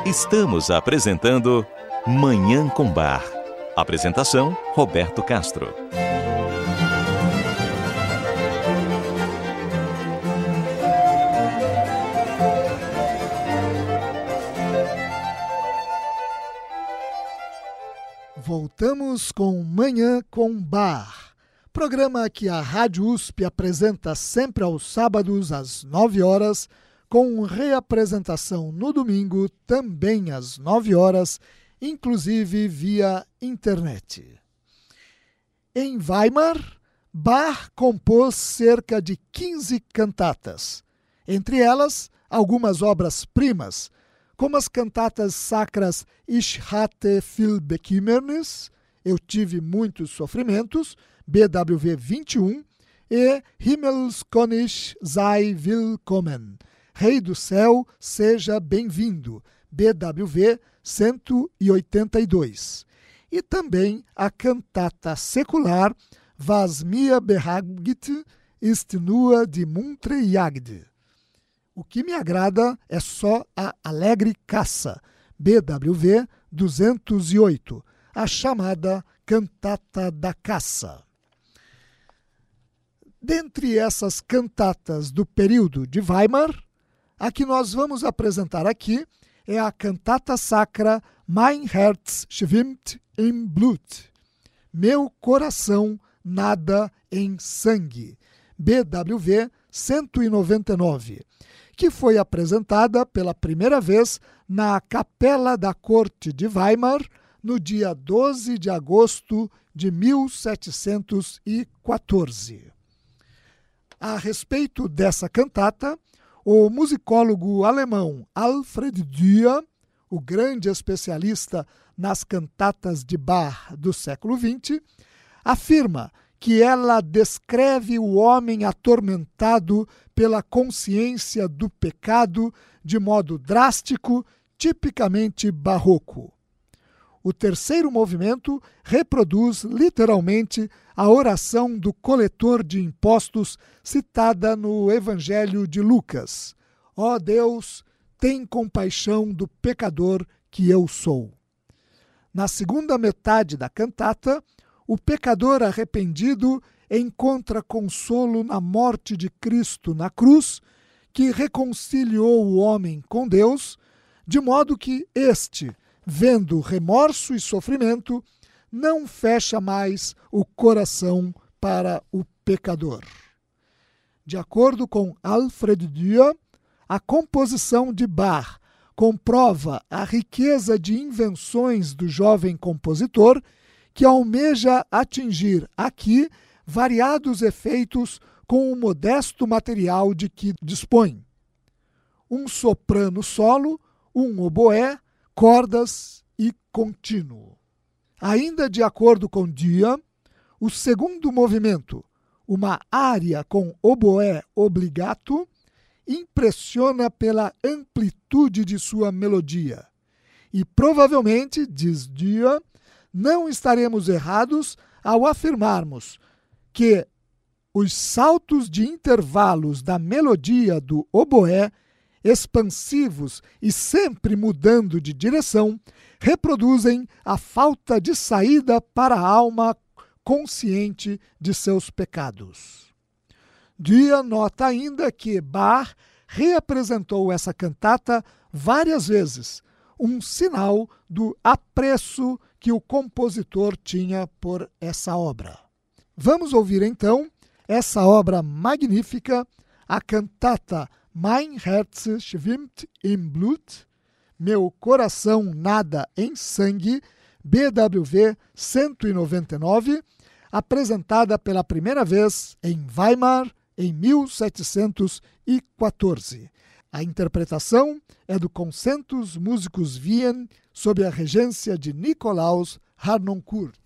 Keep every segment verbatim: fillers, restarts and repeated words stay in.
Estamos apresentando Manhã com Bar. Apresentação, Roberto Castro. Voltamos com Manhã com Bar, programa que a Rádio U S P apresenta sempre aos sábados às nove horas, com reapresentação no domingo também às nove horas, inclusive via internet. Em Weimar, Bach compôs cerca de quinze cantatas, entre elas algumas obras-primas, como as cantatas sacras Ich hatte viel Bekümmernis, Eu tive muitos sofrimentos, B W V vinte e um, e Himmelskönig sei willkommen, Rei do Céu, seja bem-vindo, B W V cento e oitenta e dois. E também a cantata secular Was mir behagt ist nur die muntre Jagd. O que me agrada é só a alegre caça, B W V duzentos e oito, a chamada cantata da caça. Dentre essas cantatas do período de Weimar, a que nós vamos apresentar aqui é a cantata sacra Mein Herz schwimmt im Blut, Meu coração nada em sangue, B W V cento e noventa e nove, que foi apresentada pela primeira vez na Capela da Corte de Weimar no dia doze de agosto de mil setecentos e quatorze. A respeito dessa cantata, o musicólogo alemão Alfred Dürer, o grande especialista nas cantatas de Bach do século vinte, afirma que ela descreve o homem atormentado pela consciência do pecado de modo drástico, tipicamente barroco. O terceiro movimento reproduz literalmente a oração do coletor de impostos citada no Evangelho de Lucas. Ó Deus, tem compaixão do pecador que eu sou. Na segunda metade da cantata, o pecador arrependido encontra consolo na morte de Cristo na cruz, que reconciliou o homem com Deus, de modo que este, vendo remorso e sofrimento, não fecha mais o coração para o pecador. De acordo com Alfred Dürer, a composição de Bach comprova a riqueza de invenções do jovem compositor, que almeja atingir aqui variados efeitos com o modesto material de que dispõe. Um soprano solo, um oboé, cordas e contínuo. Ainda de acordo com Dürer, o segundo movimento, uma área com oboé obligato, impressiona pela amplitude de sua melodia. E provavelmente, diz Dürer, não estaremos errados ao afirmarmos que os saltos de intervalos da melodia do oboé, expansivos e sempre mudando de direção, reproduzem a falta de saída para a alma consciente de seus pecados. Dürer nota ainda que Bach reapresentou essa cantata várias vezes, um sinal do apreço que o compositor tinha por essa obra. Vamos ouvir então essa obra magnífica, a cantata Mein Herz schwimmt im Blut, Meu coração nada em sangue, B W V cento e noventa e nove, apresentada pela primeira vez em Weimar em mil setecentos e quatorze. A interpretação é do Concentus Musicus Wien, sob a regência de Nikolaus Harnoncourt.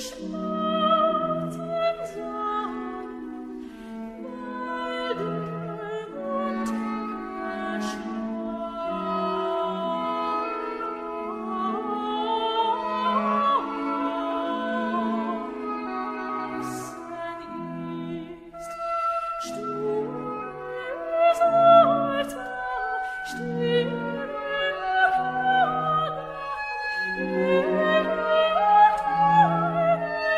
Still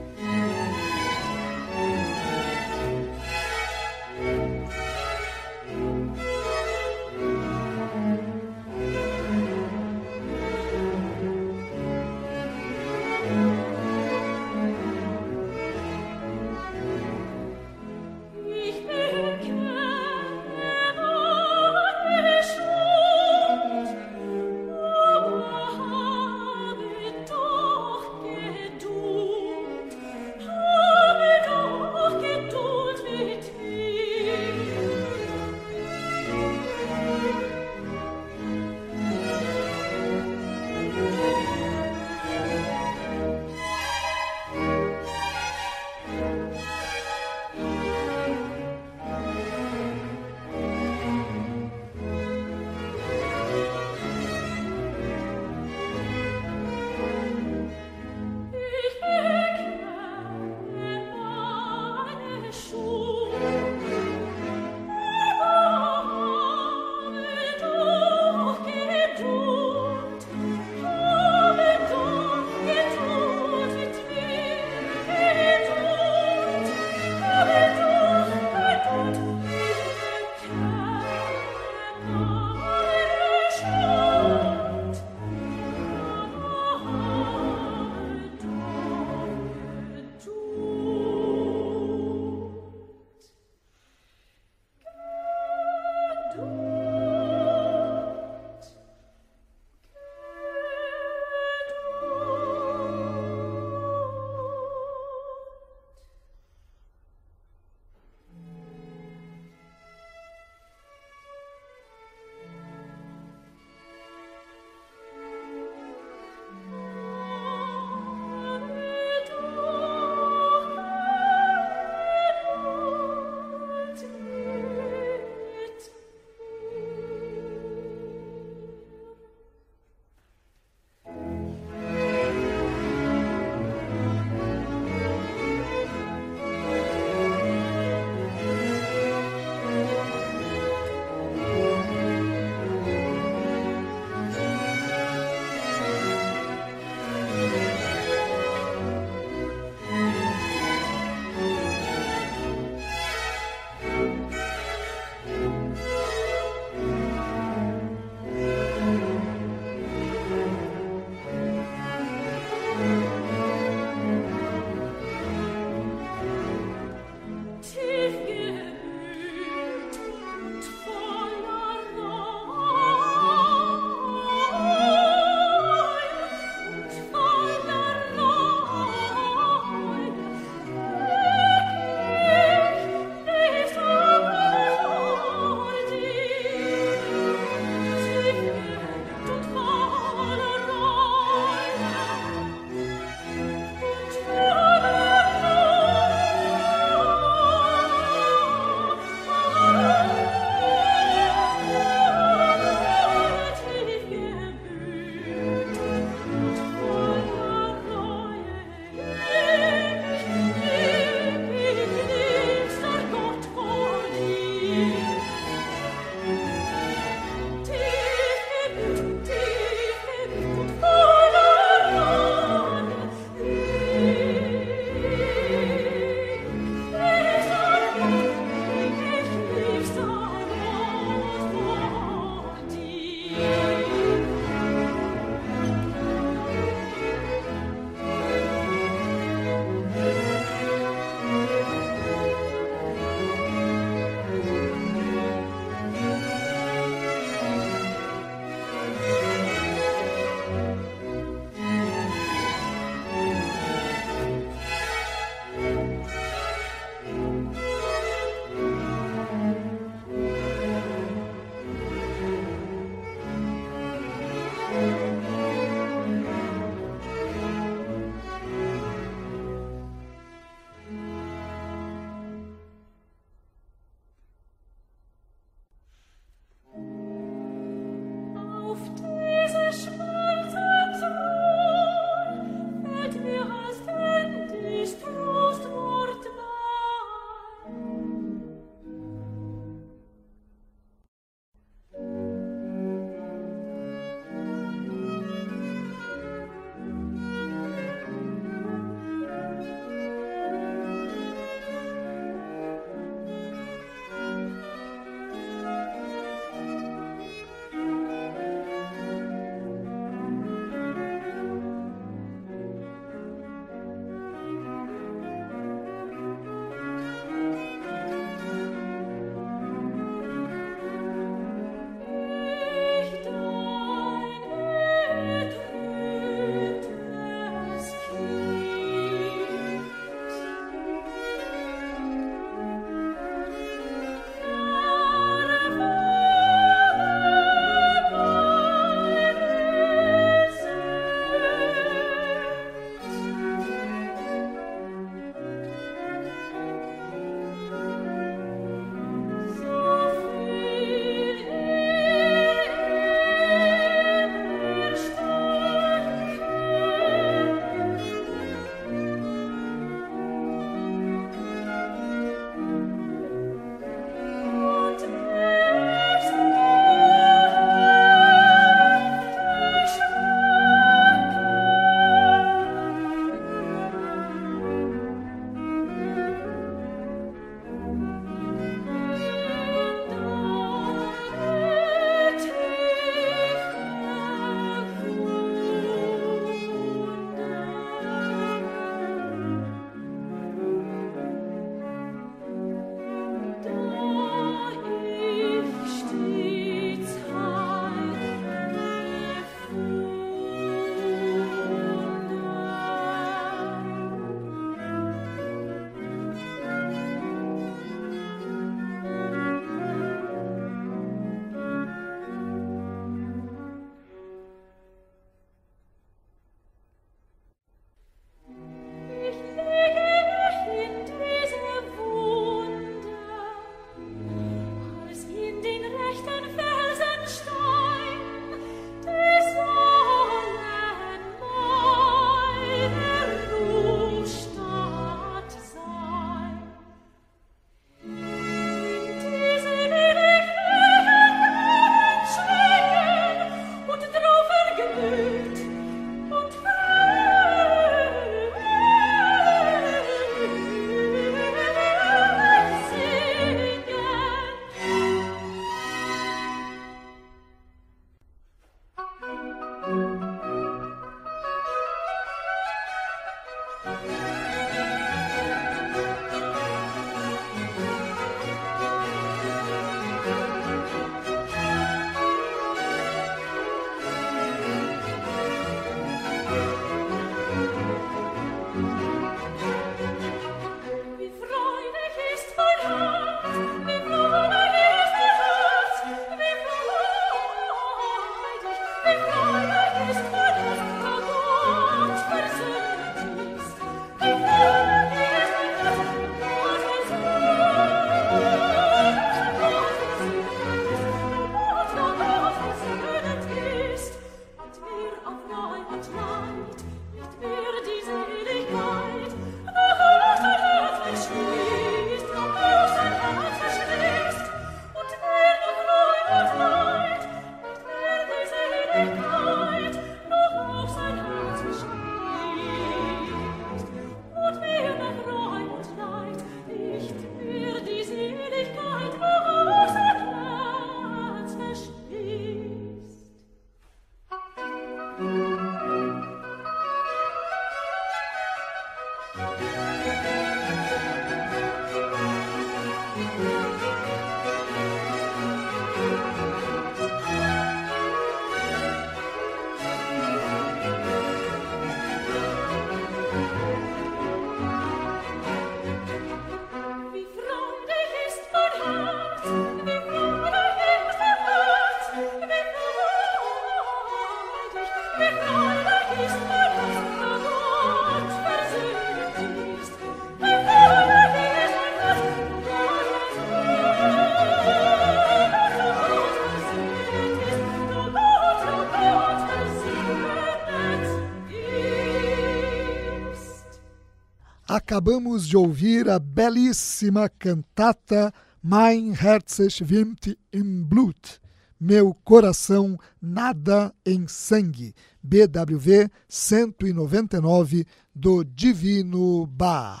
Acabamos de ouvir a belíssima cantata Mein Herz schwimmt im Blut, Meu Coração Nada em Sangue, B W V cento e noventa e nove, do Divino Bach.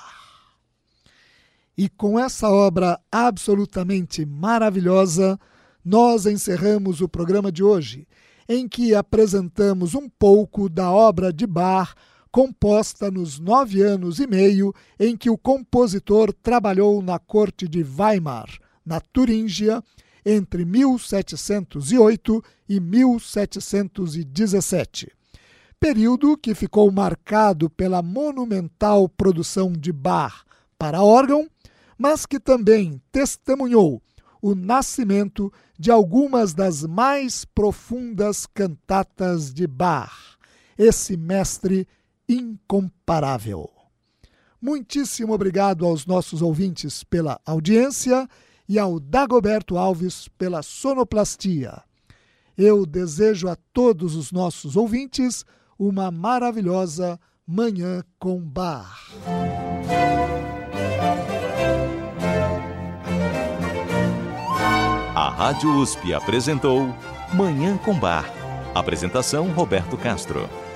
E com essa obra absolutamente maravilhosa, nós encerramos o programa de hoje, em que apresentamos um pouco da obra de Bach, composta nos nove anos e meio em que o compositor trabalhou na corte de Weimar, na Turíngia, entre mil setecentos e oito e mil setecentos e dezessete. Período que ficou marcado pela monumental produção de Bach para órgão, mas que também testemunhou o nascimento de algumas das mais profundas cantatas de Bach, esse mestre incomparável. Muitíssimo obrigado aos nossos ouvintes pela audiência e ao Dagoberto Alves pela sonoplastia. Eu desejo a todos os nossos ouvintes uma maravilhosa Manhã com Bach. A Rádio U S P apresentou Manhã com Bach. Apresentação Roberto Castro.